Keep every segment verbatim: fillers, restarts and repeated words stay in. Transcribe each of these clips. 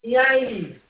E aí?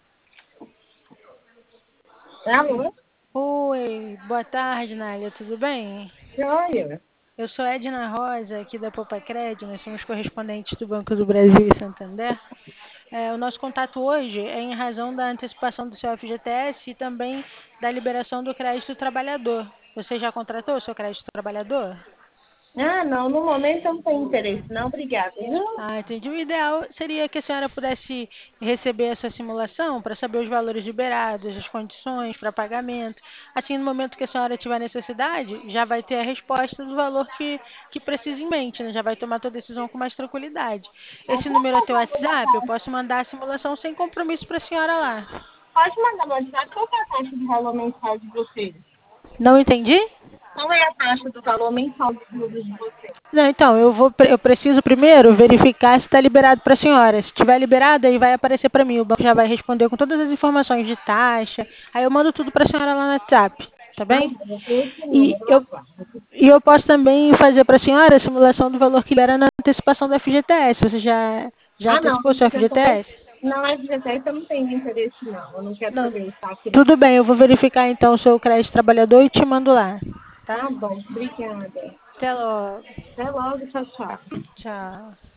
Alô? Oi, boa tarde, Nália, tudo bem? Joia. Eu sou Edna Rosa, aqui da Popacred, nós somos correspondentes do Banco do Brasil e Santander. É, o nosso contato hoje é em razão da antecipação do seu F G T S e também da liberação do crédito trabalhador. Você já contratou o seu crédito trabalhador? Ah, não, no momento eu não tenho interesse, não, obrigada. Viu? Ah, entendi. O ideal seria que a senhora pudesse receber essa simulação para saber os valores liberados, as condições para pagamento. Assim, no momento que a senhora tiver necessidade, já vai ter a resposta do valor que, que precisa em mente, né? Já vai tomar sua decisão com mais tranquilidade. Ah, Esse qual que número é é o teu valor da WhatsApp, eu taxa? posso mandar a simulação sem compromisso para a senhora lá. Pode mandar no WhatsApp, qual que é a taxa do valor mensal de vocês? Não entendi? Qual é a taxa do valor mensal dos juros de vocês? Não, então, eu vou, pre- eu preciso primeiro verificar se está liberado para a senhora. Se estiver liberado, aí vai aparecer para mim. O banco já vai responder com todas as informações de taxa. Aí eu mando tudo para a senhora lá no WhatsApp, tá Ah, bem? eu tenho esse E número, eu eu, aguardo. e eu posso também fazer para a senhora a simulação do valor que libera na antecipação do F G T S. Você já, já Ah, não, antecipou seu F G T S, F G T S? não, F G T S eu não tenho interesse, não. Eu não quero Não. saber isso aqui, não. Tudo bem, eu vou verificar então o seu crédito trabalhador e te mando lá, tá? Tá bom, obrigada. Até logo. Até logo, tchau, tchau. Tchau.